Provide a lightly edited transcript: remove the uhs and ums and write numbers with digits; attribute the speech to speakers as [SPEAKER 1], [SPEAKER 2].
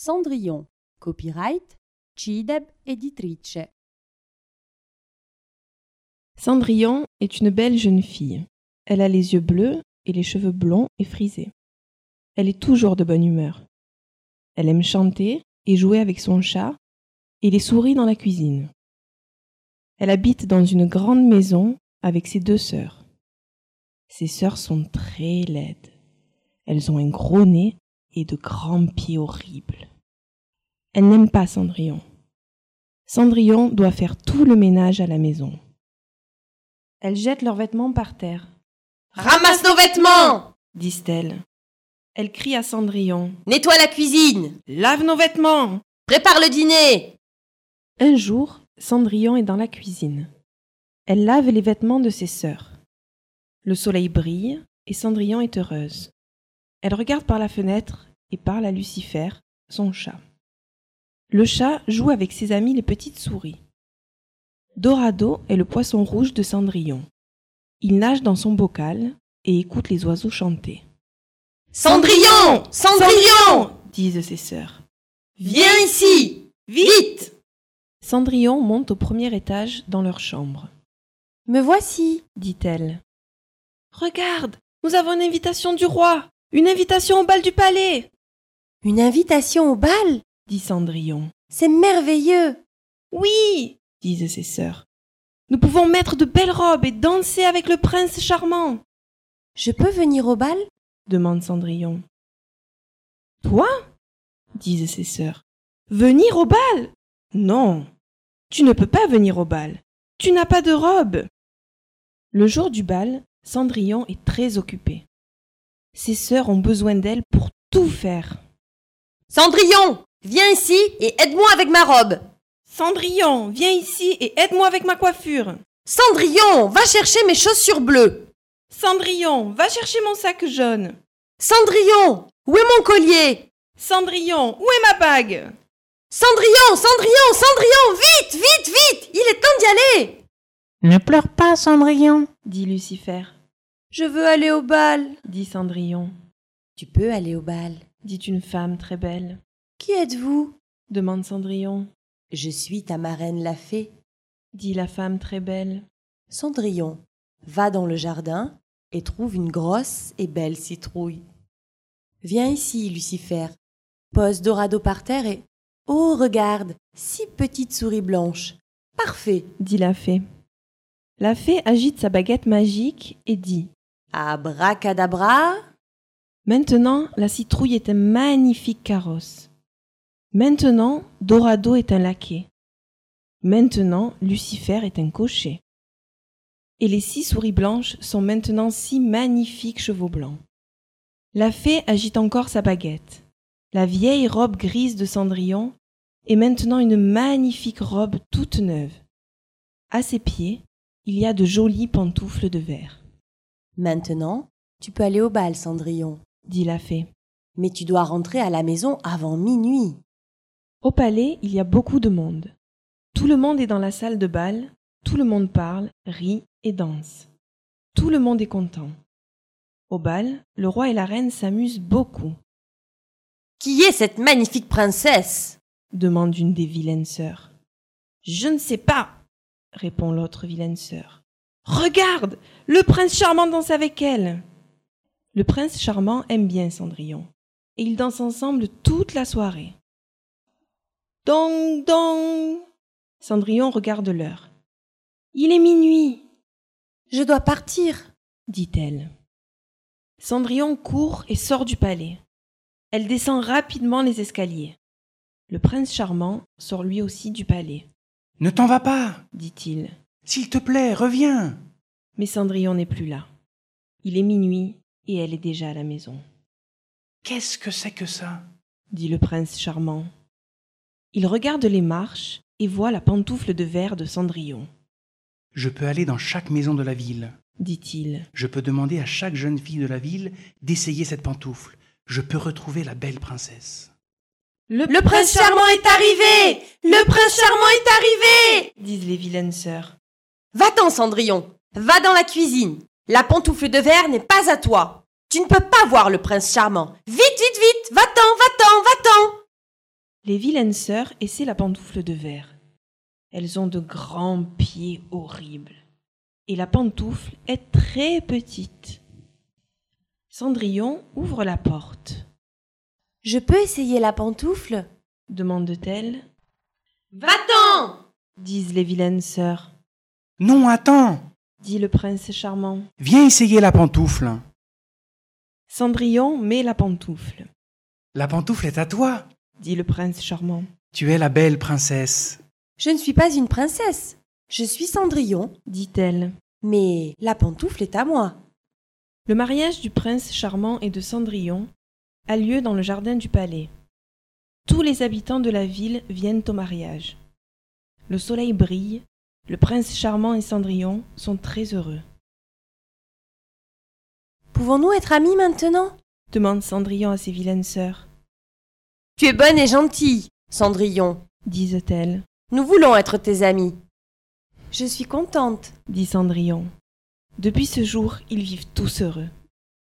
[SPEAKER 1] Cendrillon. Copyright Cideb Editrice.
[SPEAKER 2] Cendrillon est une belle jeune fille. Elle a les yeux bleus et les cheveux blonds et frisés. Elle est toujours de bonne humeur. Elle aime chanter et jouer avec son chat et les souris dans la cuisine. Elle habite dans une grande maison avec ses 2 sœurs. Ses sœurs sont très laides. Elles ont un gros nez et de grands pieds horribles. Elle n'aime pas Cendrillon. Cendrillon doit faire tout le ménage à la maison. Elles jettent leurs vêtements par terre.
[SPEAKER 3] « Ramasse nos vêtements !»
[SPEAKER 2] disent-elles. Elle crie à Cendrillon.
[SPEAKER 3] « Nettoie la cuisine !»«
[SPEAKER 2] Lave nos vêtements !»
[SPEAKER 3] Prépare le dîner !»
[SPEAKER 2] Un jour, Cendrillon est dans la cuisine. Elle lave les vêtements de ses sœurs. Le soleil brille et Cendrillon est heureuse. Elle regarde par la fenêtre et parle à Lucifer, son chat. Le chat joue avec ses amis les petites souris. Dorado est le poisson rouge de Cendrillon. Il nage dans son bocal et écoute les oiseaux chanter.
[SPEAKER 3] « Cendrillon ! Cendrillon !»
[SPEAKER 2] disent ses sœurs.
[SPEAKER 3] « Viens ici ! Vite !»
[SPEAKER 2] Cendrillon monte au premier étage dans leur chambre.
[SPEAKER 1] « Me voici !»
[SPEAKER 2] dit-elle. « Regarde, nous avons une invitation du roi, une invitation au bal du palais !»«
[SPEAKER 1] Une invitation au bal ?»
[SPEAKER 2] dit Cendrillon.
[SPEAKER 1] « C'est merveilleux !»«
[SPEAKER 2] Oui !» disent ses sœurs. « Nous pouvons mettre de belles robes et danser avec le prince charmant. »«
[SPEAKER 1] Je peux venir au bal ?»
[SPEAKER 2] demande Cendrillon. « Toi ?» disent ses sœurs. « Venir au bal ? Non, tu ne peux pas venir au bal. Tu n'as pas de robe. » Le jour du bal, Cendrillon est très occupée. Ses sœurs ont besoin d'elle pour tout faire.
[SPEAKER 3] « Cendrillon, viens ici et aide-moi avec ma robe. »«
[SPEAKER 2] Cendrillon, viens ici et aide-moi avec ma coiffure. »«
[SPEAKER 3] Cendrillon, va chercher mes chaussures bleues. »«
[SPEAKER 2] Cendrillon, va chercher mon sac jaune. »«
[SPEAKER 3] Cendrillon, où est mon collier ? » ?»«
[SPEAKER 2] Cendrillon, où est ma bague ? » ?»«
[SPEAKER 3] Cendrillon, Cendrillon, Cendrillon, vite, vite, vite, il est temps d'y aller !»«
[SPEAKER 4] Ne pleure pas, Cendrillon, »
[SPEAKER 2] dit Lucifer.
[SPEAKER 1] « Je veux aller au bal, »
[SPEAKER 2] dit Cendrillon.
[SPEAKER 1] « Tu peux aller au bal, »
[SPEAKER 2] dit une femme très belle.
[SPEAKER 1] « Qui êtes-vous »
[SPEAKER 2] demande Cendrillon.
[SPEAKER 1] « Je suis ta marraine la fée, »
[SPEAKER 2] dit la femme très belle.
[SPEAKER 1] « Cendrillon, va dans le jardin et trouve une grosse et belle citrouille. Viens ici, Lucifer, pose Dorado par terre et... Oh, regarde, 6 petites souris blanches. Parfait,
[SPEAKER 2] dit la fée. La fée agite sa baguette magique et dit
[SPEAKER 1] Abracadabra.
[SPEAKER 2] Maintenant, la citrouille est un magnifique carrosse. Maintenant, Dorado est un laquais. Maintenant, Lucifer est un cocher. Et les 6 souris blanches sont maintenant 6 magnifiques chevaux blancs. La fée agite encore sa baguette. La vieille robe grise de Cendrillon est maintenant une magnifique robe toute neuve. À ses pieds, il y a de jolies pantoufles de verre.
[SPEAKER 1] Maintenant, tu peux aller au bal, Cendrillon,
[SPEAKER 2] dit la fée.
[SPEAKER 1] Mais tu dois rentrer à la maison avant minuit.
[SPEAKER 2] Au palais, il y a beaucoup de monde. Tout le monde est dans la salle de bal, tout le monde parle, rit et danse. Tout le monde est content. Au bal, le roi et la reine s'amusent beaucoup.
[SPEAKER 3] « Qui est cette magnifique princesse ?»
[SPEAKER 2] demande une des vilaines sœurs. « Je ne sais pas » répond l'autre vilaine sœur. « Regarde, le prince charmant danse avec elle !» Le prince charmant aime bien Cendrillon, et ils dansent ensemble toute la soirée. Dong, dong. Cendrillon regarde l'heure. « Il est minuit. »«
[SPEAKER 1] Je dois partir, »
[SPEAKER 2] dit-elle. Cendrillon court et sort du palais. Elle descend rapidement les escaliers. Le prince charmant sort lui aussi du palais.
[SPEAKER 5] « Ne t'en vas pas,
[SPEAKER 2] dit-il.
[SPEAKER 5] S'il te plaît, reviens. »
[SPEAKER 2] Mais Cendrillon n'est plus là. Il est minuit et elle est déjà à la maison.
[SPEAKER 5] « Qu'est-ce que c'est que ça ?»
[SPEAKER 2] dit le prince charmant. Il regarde les marches et voit la pantoufle de verre de Cendrillon.
[SPEAKER 5] « Je peux aller dans chaque maison de la ville, »
[SPEAKER 2] dit-il.
[SPEAKER 5] « Je peux demander à chaque jeune fille de la ville d'essayer cette pantoufle. Je peux retrouver la belle princesse. »
[SPEAKER 3] Le prince charmant est arrivé ! Le prince charmant est arrivé !
[SPEAKER 2] disent les vilaines sœurs.
[SPEAKER 3] Va-t'en, Cendrillon, va dans la cuisine. La pantoufle de verre n'est pas à toi. Tu ne peux pas voir le prince charmant. Vite, vite, vite, va-t'en, va-t'en, va-t'en !
[SPEAKER 2] Les vilaines sœurs essaient la pantoufle de verre. Elles ont de grands pieds horribles. Et la pantoufle est très petite. Cendrillon ouvre la porte.
[SPEAKER 1] « Je peux essayer la pantoufle ?»
[SPEAKER 2] demande-t-elle.
[SPEAKER 3] « Va-t'en !»
[SPEAKER 2] disent les vilaines sœurs.
[SPEAKER 5] « Non, attends !»
[SPEAKER 2] dit le prince charmant.
[SPEAKER 5] « Viens essayer la pantoufle. »
[SPEAKER 2] Cendrillon met la pantoufle.
[SPEAKER 5] « La pantoufle est à toi,
[SPEAKER 2] dit le prince charmant.
[SPEAKER 5] tu es la belle princesse. »
[SPEAKER 1] « Je ne suis pas une princesse. Je suis Cendrillon,
[SPEAKER 2] dit-elle.
[SPEAKER 1] mais la pantoufle est à moi. »
[SPEAKER 2] Le mariage du prince charmant et de Cendrillon a lieu dans le jardin du palais. Tous les habitants de la ville viennent au mariage. Le soleil brille, le prince charmant et Cendrillon sont très heureux.
[SPEAKER 1] « Pouvons-nous être amis maintenant ?»
[SPEAKER 2] demande Cendrillon à ses vilaines sœurs.
[SPEAKER 1] « Tu es bonne et gentille, Cendrillon,
[SPEAKER 2] disent-elles.
[SPEAKER 1] Nous voulons être tes amis. »« Je suis contente, »
[SPEAKER 2] dit Cendrillon. Depuis ce jour, ils vivent tous heureux.